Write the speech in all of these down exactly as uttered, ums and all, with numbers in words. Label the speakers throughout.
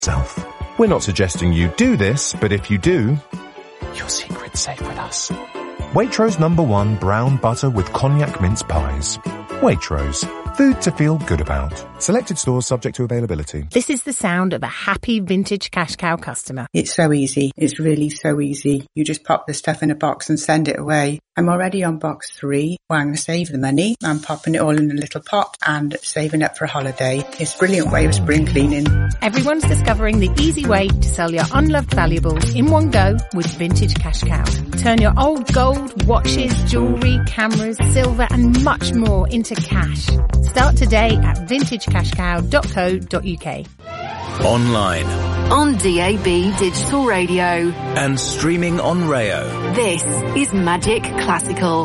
Speaker 1: self. We're not suggesting you do this, but if you do, your secret's safe with us. Waitrose number one brown butter with cognac mince pies. Waitrose. Food to feel good about. Selected stores subject to availability.
Speaker 2: This is the sound of a happy vintage cash cow customer.
Speaker 3: It's so easy. It's really so easy. You just pop the stuff in a box and send it away. I'm already on box three. Well, I'm going to save the money. I'm popping it all in a little pot and saving up for a holiday. It's a brilliant way of spring cleaning.
Speaker 2: Everyone's discovering the easy way to sell your unloved valuables in one go with Vintage Cash Cow. Turn your old gold, watches, jewellery, cameras, silver and much more into cash. Start today at vintage cash cow dot co dot uk.
Speaker 4: Online.
Speaker 5: On D A B Digital Radio.
Speaker 4: And streaming on Rayo.
Speaker 5: This is Magic Classical.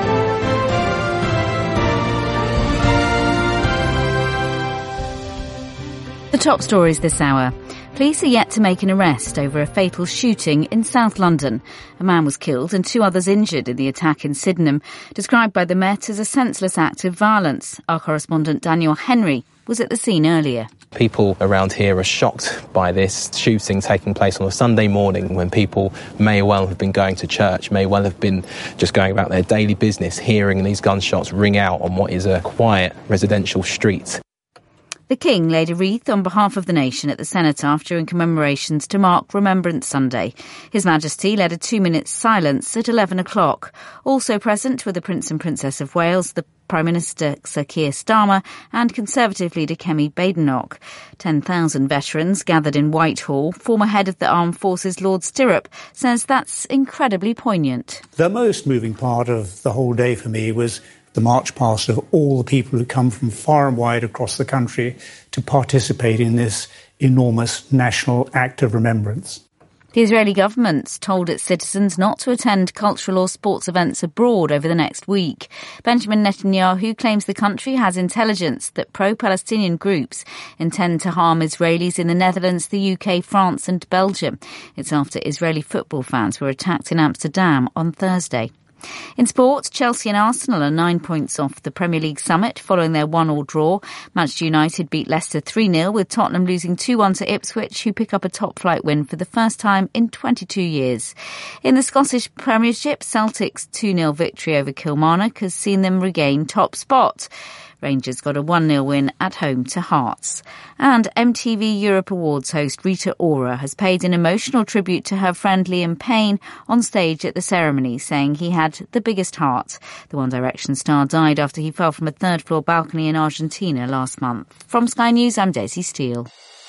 Speaker 6: The top stories this hour. Police are yet to make an arrest over a fatal shooting in South London. A man was killed and two others injured in the attack in Sydenham, described by the Met as a senseless act of violence. Our correspondent Daniel Henry was at the scene earlier.
Speaker 7: People around here are shocked by this shooting taking place on a Sunday morning when people may well have been going to church, may well have been just going about their daily business, hearing these gunshots ring out on what is a quiet residential street.
Speaker 6: The King laid a wreath on behalf of the nation at the Cenotaph during commemorations to mark Remembrance Sunday. His Majesty led a two-minute silence at eleven o'clock. Also present were the Prince and Princess of Wales, the Prime Minister Sir Keir Starmer and Conservative leader Kemi Badenoch. ten thousand veterans gathered in Whitehall. Former head of the Armed Forces Lord Stirrup says that's incredibly poignant.
Speaker 8: The most moving part of the whole day for me was the march past of all the people who come from far and wide across the country to participate in this enormous national act of remembrance.
Speaker 6: The Israeli government's told its citizens not to attend cultural or sports events abroad over the next week. Benjamin Netanyahu claims the country has intelligence that pro-Palestinian groups intend to harm Israelis in the Netherlands, the U K, France and Belgium. It's after Israeli football fans were attacked in Amsterdam on Thursday. In sport, Chelsea and Arsenal are nine points off the Premier League summit following their one-all draw. Manchester United beat Leicester three nil, with Tottenham losing two one to Ipswich, who pick up a top-flight win for the first time in twenty-two years. In the Scottish Premiership, Celtic's two nil victory over Kilmarnock has seen them regain top spot. Rangers got a one nil win at home to Hearts. And M T V Europe Awards host Rita Ora has paid an emotional tribute to her friend Liam Payne on stage at the ceremony, saying he had the biggest heart. The One Direction star died after he fell from a third-floor balcony in Argentina last month. From Sky News, I'm Daisy Steele.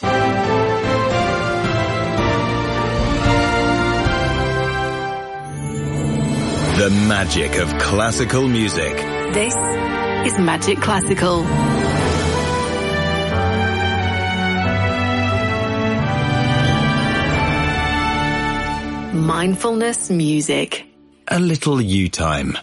Speaker 4: The magic of classical music.
Speaker 5: This is Magic Classical. Mindfulness music.
Speaker 4: A little you time.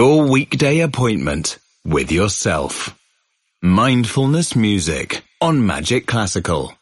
Speaker 4: Your weekday appointment with yourself. Mindfulness music on Magic Classical.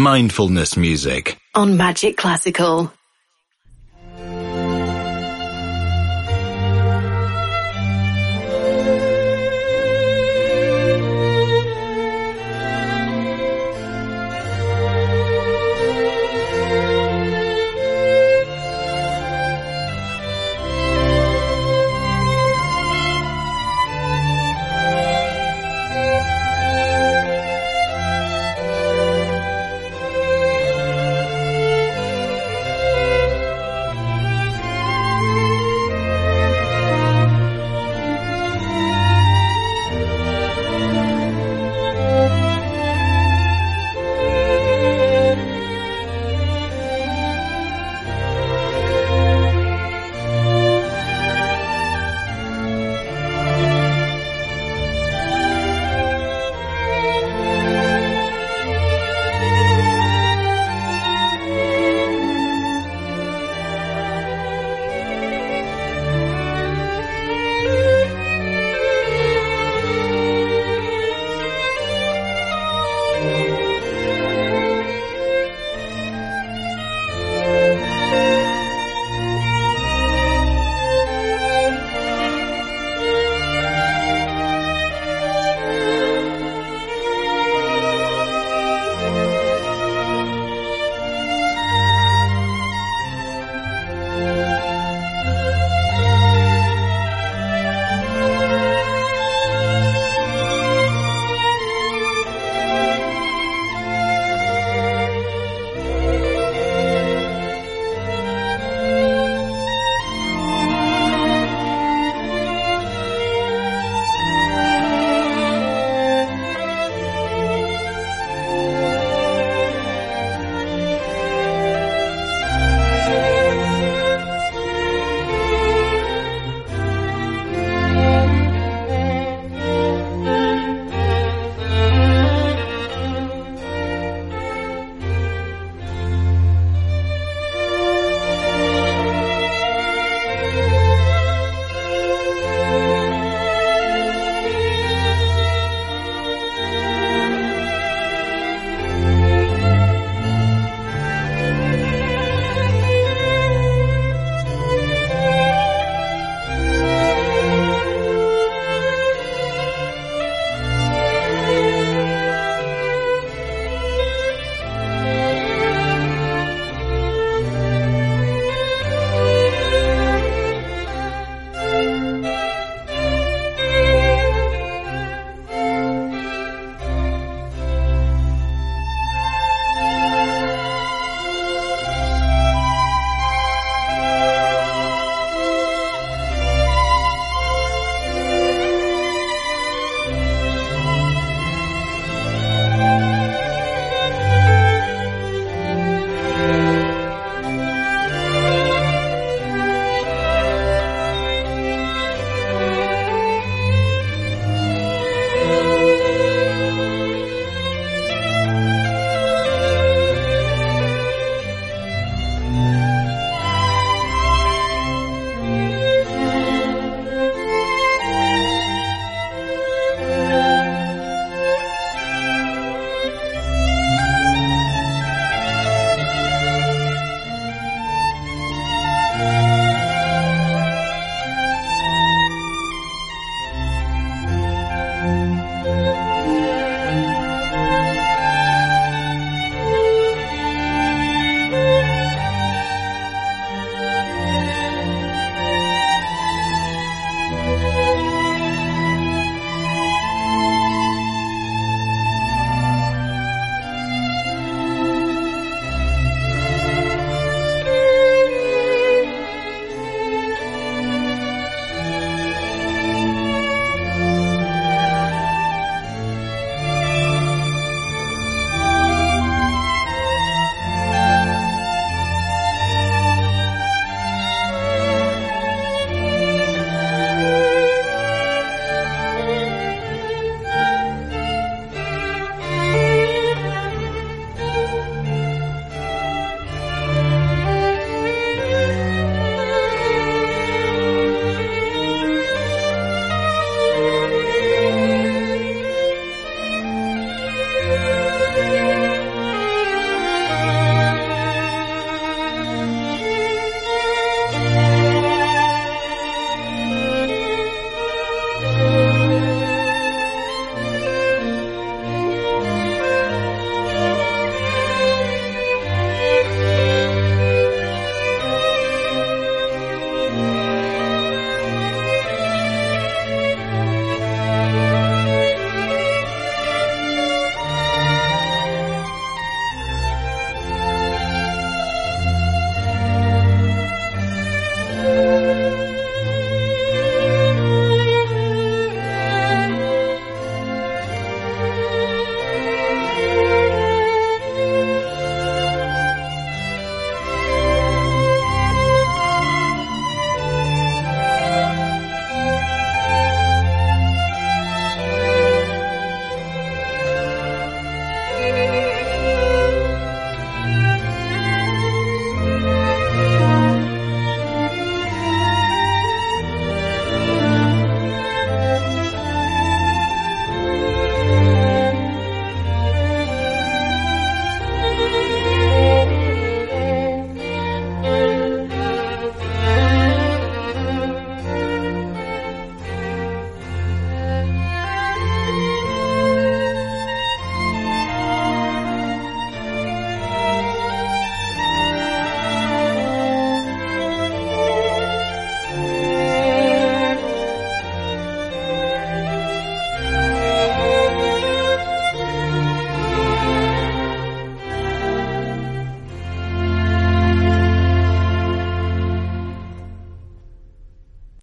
Speaker 4: mindfulness music
Speaker 5: on Magic Classical.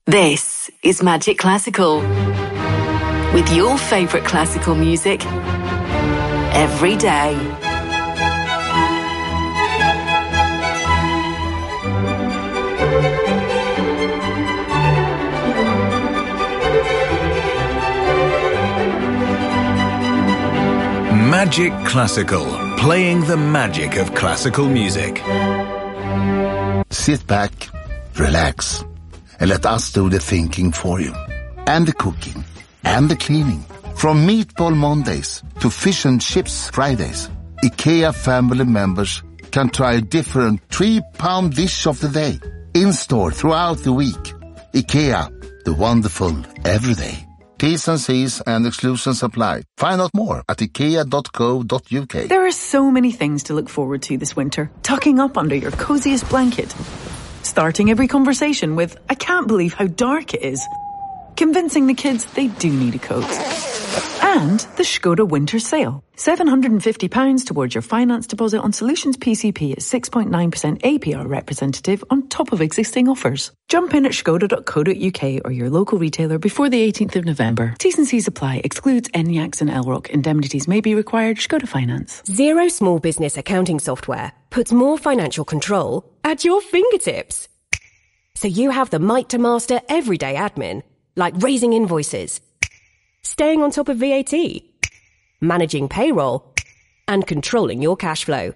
Speaker 5: This is Magic Classical. With your favourite classical music every day.
Speaker 4: Magic Classical, playing the magic of classical music.
Speaker 9: Sit back, relax, and let us do the thinking for you. And the cooking, and the cleaning. From Meatball Mondays to Fish and Chips Fridays, IKEA family members can try a different three-pound dish of the day. In-store throughout the week. IKEA, the wonderful everyday. T's and C's and exclusions apply. Find out more at ikea dot co dot uk.
Speaker 10: There are so many things to look forward to this winter. Tucking up under your coziest blanket. Starting every conversation with, I can't believe how dark it is. Convincing the kids they do need a coat. And the Skoda winter sale. seven hundred fifty pounds towards your finance deposit on Solutions P C P at six point nine percent A P R representative on top of existing offers. Jump in at skoda dot co dot uk or your local retailer before the eighteenth of November. T's and C's apply. Excludes N Y A C S and L R O C. Indemnities may be required. Skoda Finance.
Speaker 11: Xero Small Business Accounting Software puts more financial control at your fingertips. So you have the might to master everyday admin, like raising invoices, staying on top of V A T, managing payroll, and controlling your cash flow.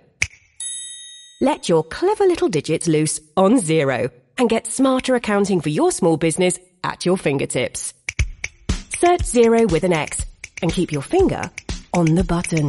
Speaker 11: Let your clever little digits loose on Xero and get smarter accounting for your small business at your fingertips. Search Xero with an X and keep your finger on the button.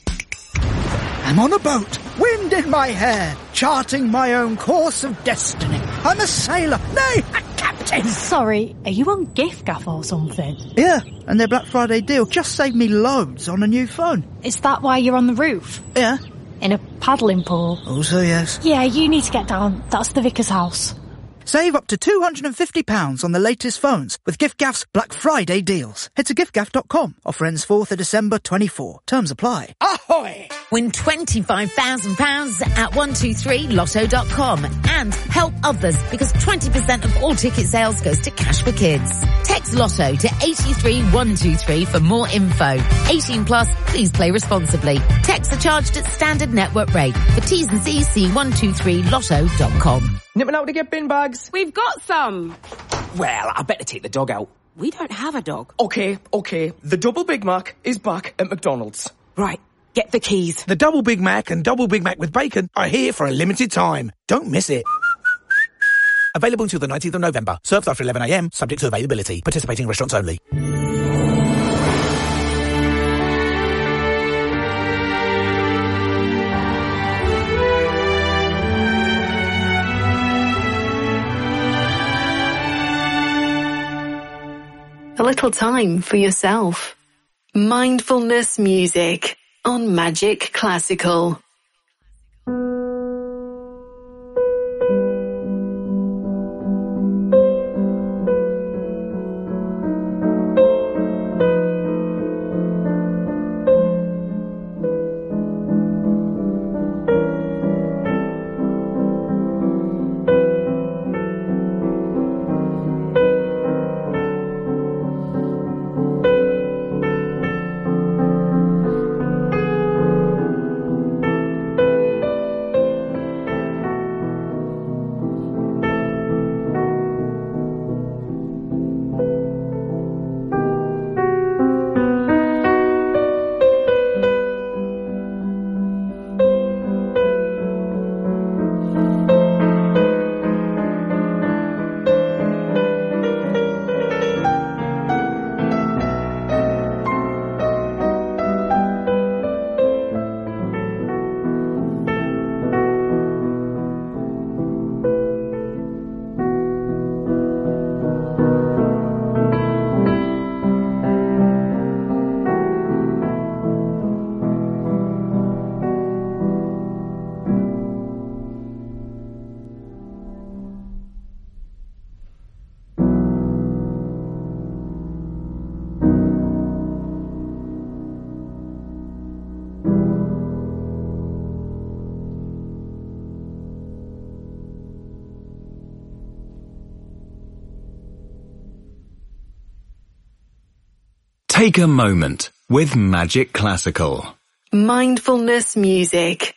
Speaker 12: I'm on a boat, wind in my hair, charting my own course of destiny. I'm a sailor, nay, a captain.
Speaker 13: Sorry, are you on giffgaff or something?
Speaker 12: Yeah, and their Black Friday deal just saved me loads on a new phone.
Speaker 13: Is that why you're on the roof?
Speaker 12: Yeah.
Speaker 13: In a paddling pool?
Speaker 12: Also yes.
Speaker 13: Yeah, you need to get down. That's the vicar's house.
Speaker 12: Save up to two hundred fifty pounds on the latest phones with giffgaff's Black Friday deals. Head to giffgaff dot com. Offer ends fourth of December twenty-four. Terms apply.
Speaker 14: Ahoy! Win twenty-five thousand pounds at one two three lotto dot com and help others because twenty percent of all ticket sales goes to Cash for Kids. Text Lotto to eight three one two three for more info. eighteen plus, please play responsibly. Texts are charged at standard network rate. For T's and C's, see one two three lotto dot com.
Speaker 15: Nipping out to get bin bags.
Speaker 16: We've got some.
Speaker 15: Well, I better take the dog out.
Speaker 16: We don't have a dog.
Speaker 15: Okay, okay. The Double Big Mac is back at McDonald's.
Speaker 16: Right, get the keys.
Speaker 17: The Double Big Mac and Double Big Mac with bacon are here for a limited time. Don't miss it. Available until the nineteenth of November. Served after eleven a m, subject to availability. Participating restaurants only.
Speaker 5: A little time for yourself. Mindfulness music on Magic Classical.
Speaker 4: Take a moment with Magic Classical.
Speaker 5: Mindfulness music.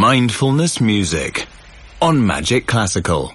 Speaker 4: Mindfulness Music on Magic Classical.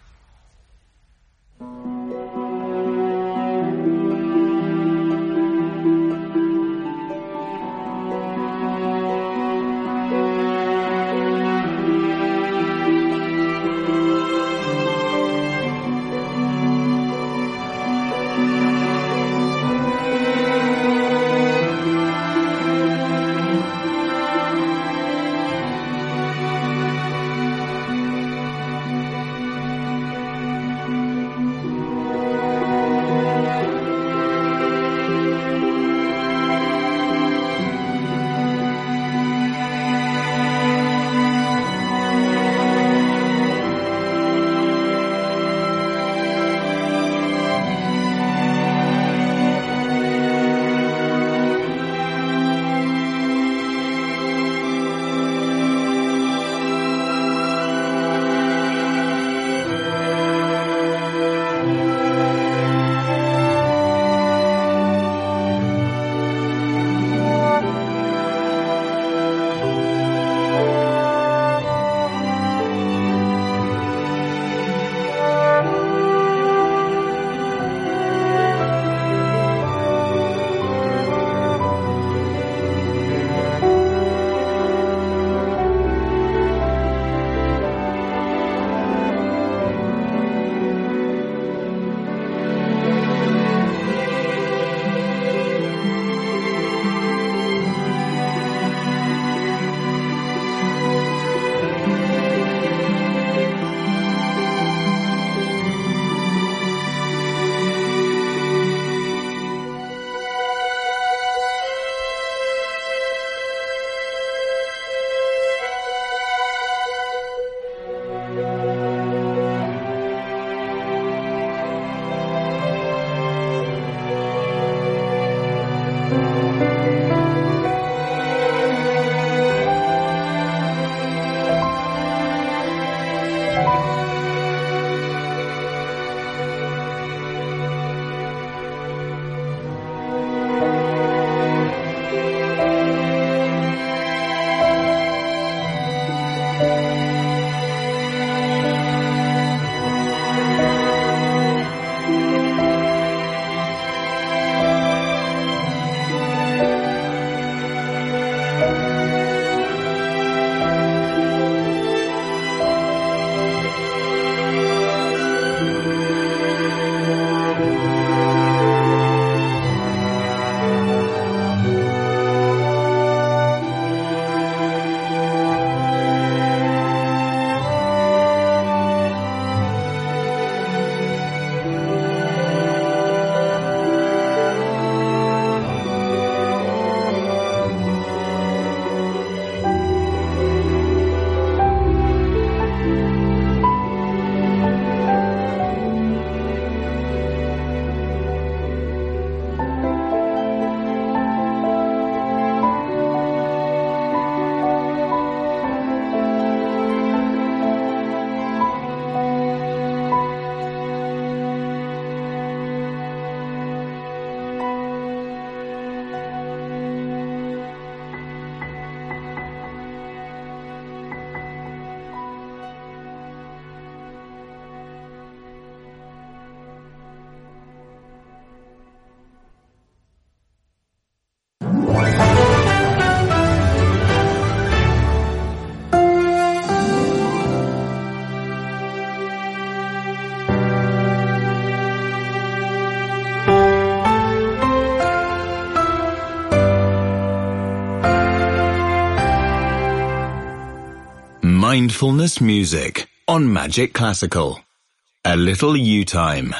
Speaker 4: Mindfulness Music on Magic Classical. A little you time.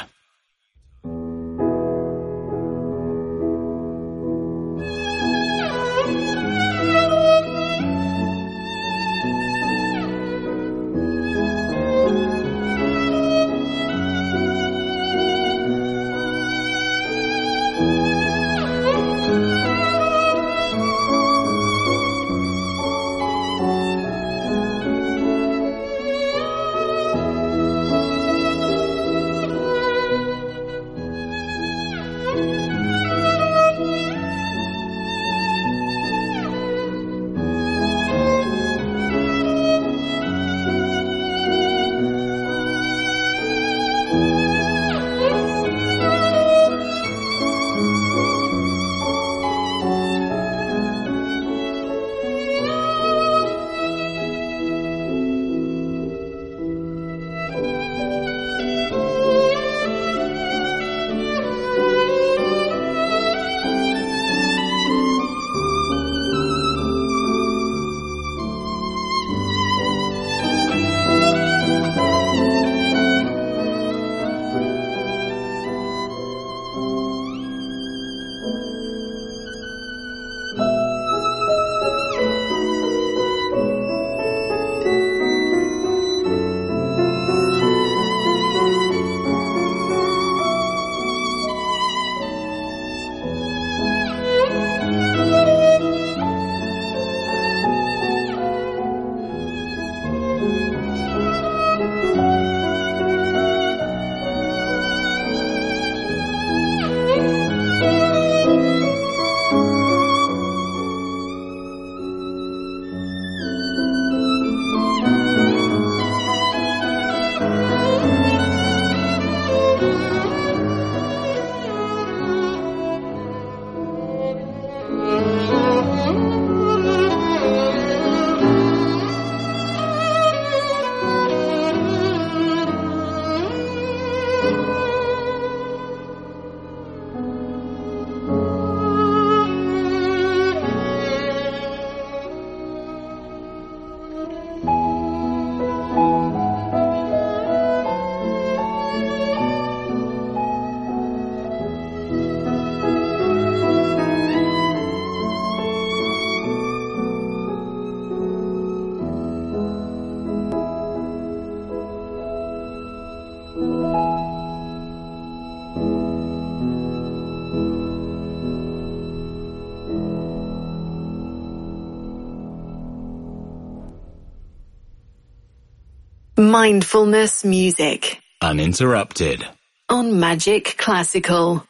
Speaker 5: Mindfulness music.
Speaker 4: Uninterrupted.
Speaker 5: On Magic Classical.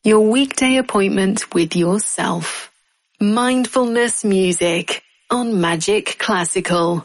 Speaker 5: Your weekday appointment with yourself. Mindfulness music on Magic Classical.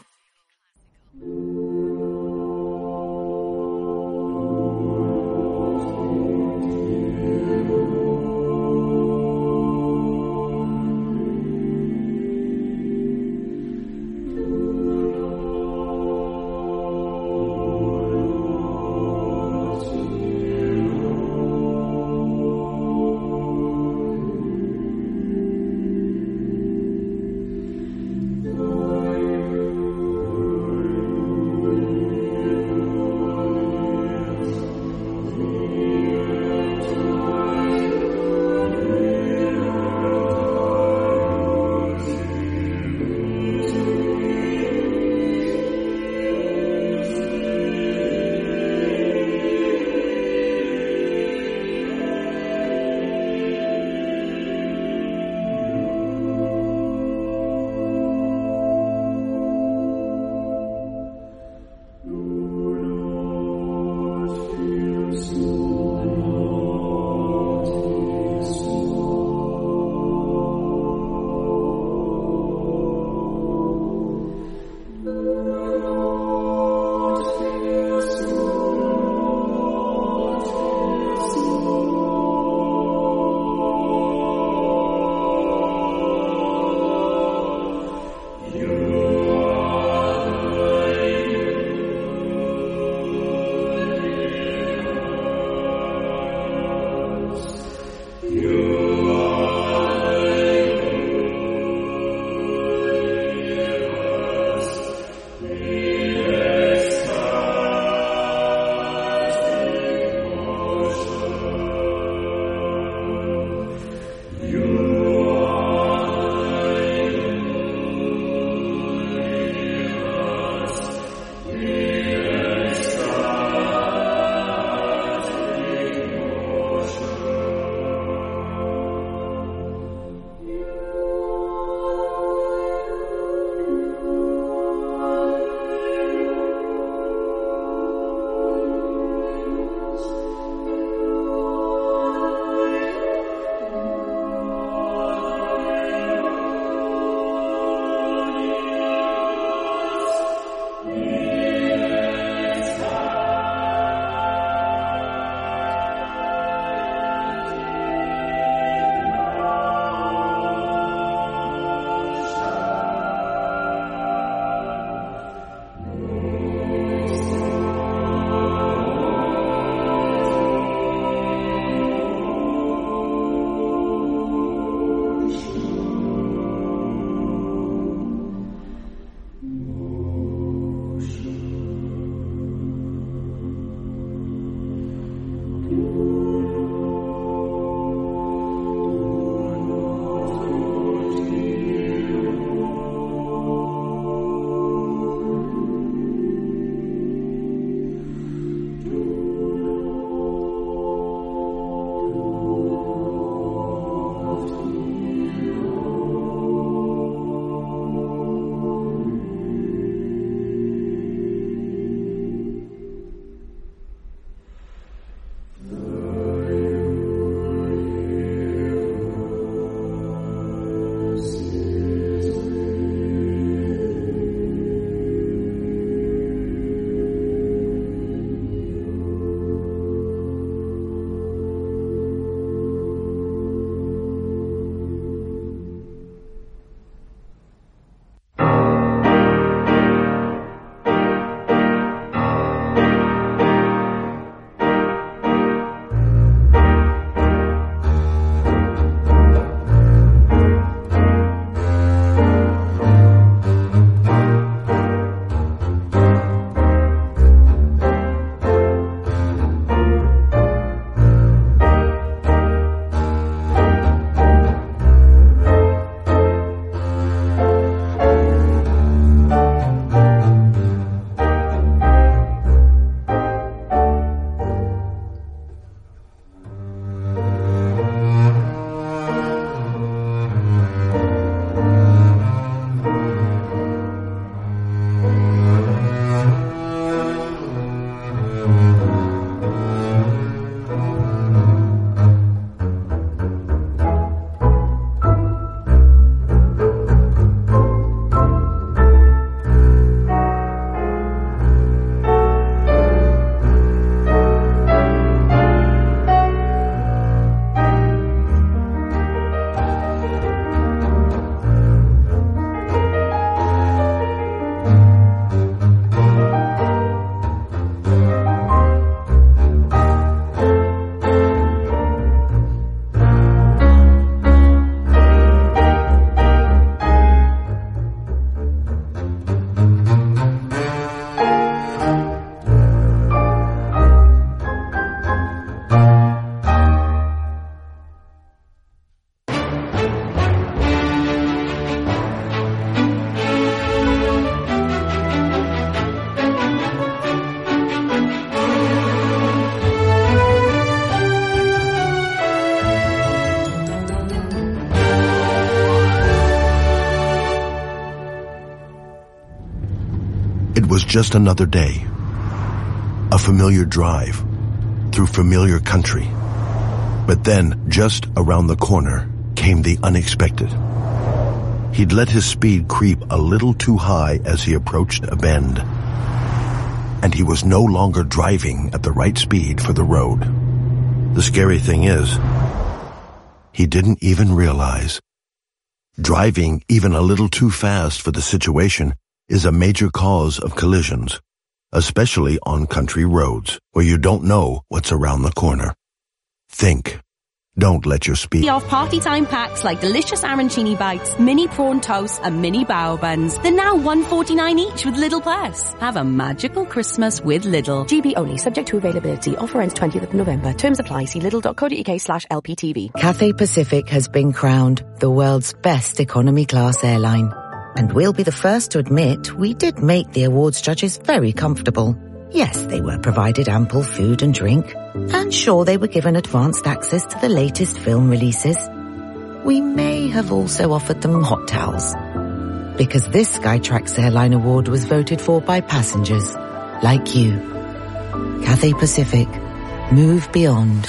Speaker 18: It was just another day. A familiar drive through familiar country. But then, just around the corner, came the unexpected. He'd let his speed creep a little too high as he approached a bend. And he was no longer driving at the right speed for the road. The scary thing is, he didn't even realize. Driving even a little too fast for the situation is a major cause of collisions, especially on country roads where you don't know what's around the corner. Think. Don't let your speed...
Speaker 19: We have party time packs like delicious arancini bites, mini prawn toast and mini bao buns. They're now one pound forty-nine each with Lidl Plus. Have a magical Christmas with Lidl.
Speaker 11: G B only, subject to availability. Offer ends twentieth of November. Terms apply. See lidl.co.uk slash LPTV.
Speaker 20: Cathay Pacific has been crowned the world's best economy class airline. And we'll be the first to admit we did make the awards judges very comfortable. Yes, they were provided ample food and drink. And sure, they were given advanced access to the latest film releases. We may have also offered them hot towels. Because this Skytrax Airline Award was voted for by passengers like you. Cathay Pacific. Move beyond.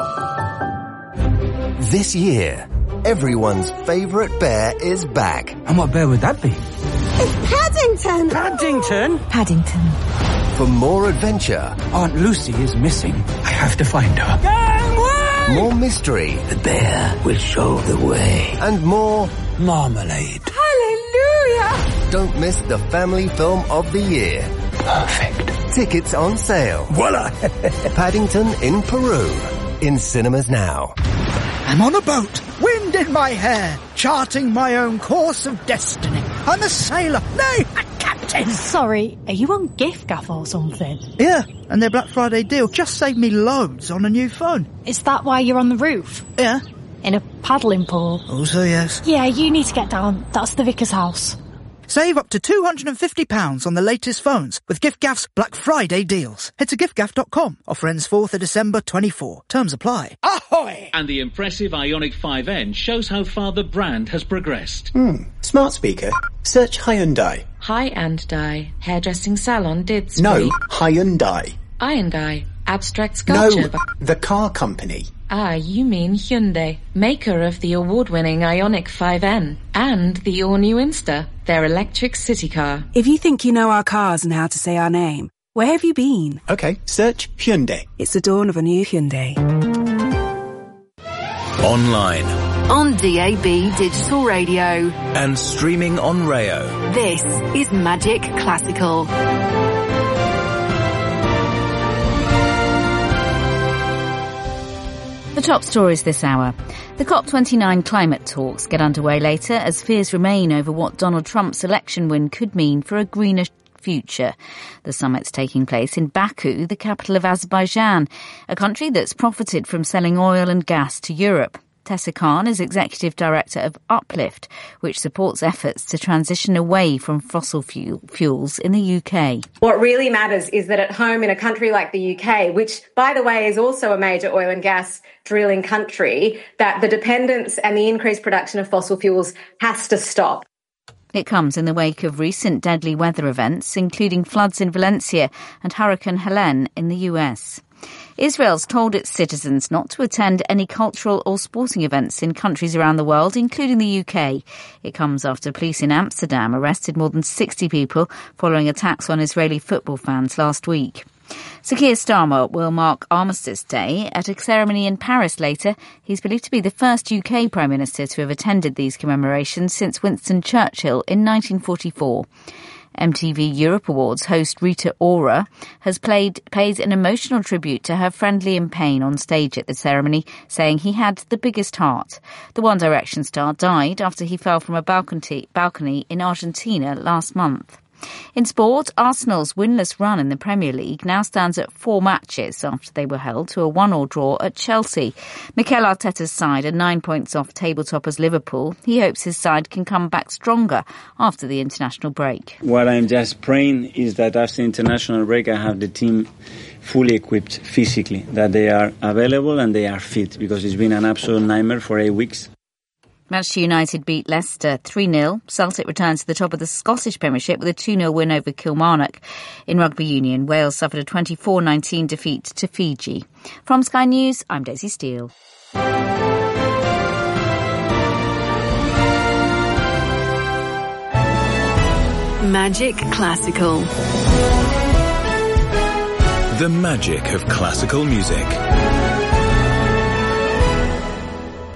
Speaker 21: This year, everyone's favourite bear is back.
Speaker 22: And what bear would that be?
Speaker 23: It's Paddington!
Speaker 22: Paddington?
Speaker 23: Paddington.
Speaker 21: For more adventure...
Speaker 22: Aunt Lucy is missing. I have to find her.
Speaker 21: Gang, more mystery.
Speaker 22: The bear will show the way.
Speaker 21: And more...
Speaker 22: marmalade.
Speaker 23: Hallelujah!
Speaker 21: Don't miss the family film of the year.
Speaker 22: Perfect.
Speaker 21: Tickets on sale.
Speaker 22: Voila!
Speaker 21: Paddington in Peru. In cinemas now.
Speaker 12: I'm on a boat, wind in my hair, charting my own course of destiny. I'm a sailor, nay, a captain.
Speaker 13: Sorry, are you on giffgaff or something?
Speaker 12: Yeah, and their Black Friday deal just saved me loads on a new phone.
Speaker 13: Is that why you're on the roof?
Speaker 12: Yeah.
Speaker 13: In a paddling pool?
Speaker 12: Also yes.
Speaker 13: Yeah, you need to get down. That's the vicar's house.
Speaker 12: Save up to two hundred fifty pounds on the latest phones with giffgaff's Black Friday deals. Head to giffgaff dot com. Offer ends fourth of December twenty-four. Terms apply.
Speaker 24: Ahoy! And the impressive Ioniq five N shows how far the brand has progressed.
Speaker 25: Hmm. Smart speaker. Search Hyundai.
Speaker 26: Hyundai. Hairdressing salon did speak.
Speaker 25: No, Hyundai.
Speaker 26: Hyundai. Abstract sculpture.
Speaker 25: No, the car company.
Speaker 26: Ah, you mean Hyundai, maker of the award-winning Ioniq five N and the all-new Insta, their electric city car.
Speaker 27: If you think you know our cars and how to say our name, where have you been?
Speaker 25: Okay, search Hyundai.
Speaker 27: It's the dawn of a new Hyundai.
Speaker 4: Online.
Speaker 5: On D A B Digital Radio.
Speaker 4: And streaming on Rayo.
Speaker 5: This is Magic Classical.
Speaker 6: The top stories this hour. The COP twenty-nine climate talks get underway later as fears remain over what Donald Trump's election win could mean for a greener future. The summit's taking place in Baku, the capital of Azerbaijan, a country that's profited from selling oil and gas to Europe. Tessa Khan is Executive Director of Uplift, which supports efforts to transition away from fossil fuel, fuels in the U K.
Speaker 28: What really matters is that at home in a country like the U K, which, by the way, is also a major oil and gas drilling country, that the dependence and the increased production of fossil fuels has to stop.
Speaker 6: It comes in the wake of recent deadly weather events, including floods in Valencia and Hurricane Helene in the U S. Israel's told its citizens not to attend any cultural or sporting events in countries around the world, including the U K. It comes after police in Amsterdam arrested more than sixty people following attacks on Israeli football fans last week. Sir Keir Starmer will mark Armistice Day at a ceremony in Paris later. He's believed to be the first U K Prime Minister to have attended these commemorations since Winston Churchill in nineteen forty-four. M T V Europe Awards host Rita Ora has played, paid an emotional tribute to her friend Liam Payne on stage at the ceremony, saying he had the biggest heart. The One Direction star died after he fell from a balcony, balcony in Argentina last month. In sport, Arsenal's winless run in the Premier League now stands at four matches after they were held to a one-all draw at Chelsea. Mikel Arteta's side are nine points off table toppers Liverpool. He hopes his side can come back stronger after the international break.
Speaker 29: What I'm just praying is that after the international break I have the team fully equipped physically, that they are available and they are fit, because it's been an absolute nightmare for eight weeks.
Speaker 6: Manchester United beat Leicester three nil. Celtic returned to the top of the Scottish Premiership with a two nil win over Kilmarnock. In rugby union, Wales suffered a twenty-four nineteen defeat to Fiji. From Sky News, I'm Daisy Steele.
Speaker 5: Magic Classical.
Speaker 4: The magic of classical music.